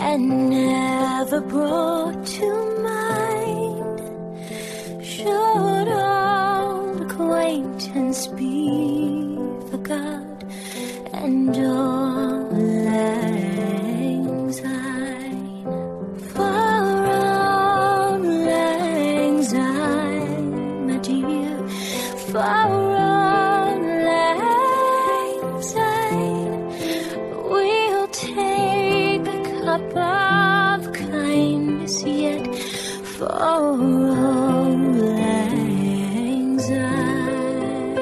and never brought to mind. Should old acquaintance be forgot, and all lang syne? For auld lang syne, my dear, for auld lang syne, we'll take a cup of kindness yet for auld lang syne.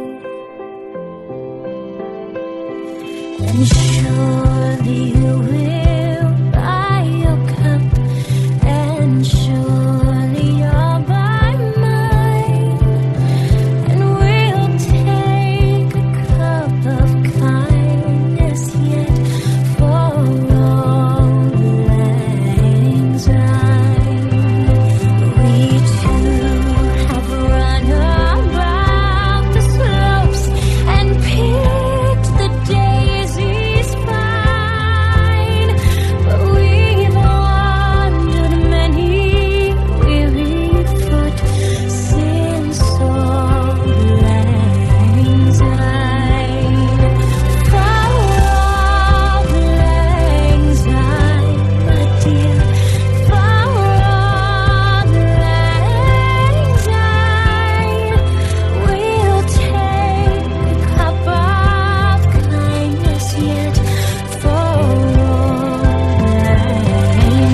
And surely you will buy your cup, and surely you'll buy mine, and we'll take a cup of kindness yet for auld lang syne. We two have run about the slopes and picked the daisies fine, but we've wandered many weary foot since auld lang syne. For auld lang syne, my dear, for auld lang syne, we'll take a cup of kindness yet for auld lang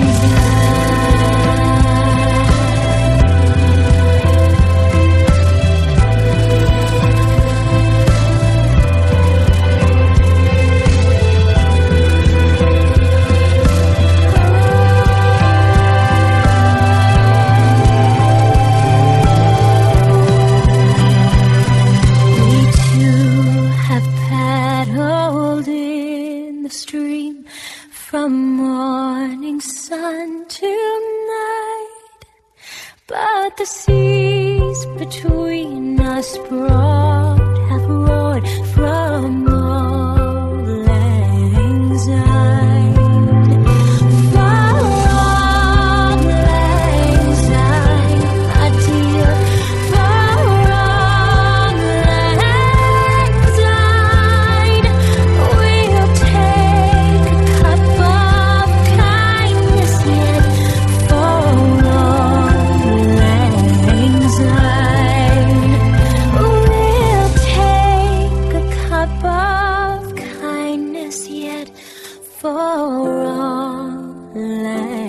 We two have paddled in the stream from morning sun to night, but the seas between us broad have roared from auld lang syne. For auld lang syne, my dear, for auld lang syne, we'll take a cup of kindness yet for auld lang syne. We'll take a cup of kindness yet for auld lang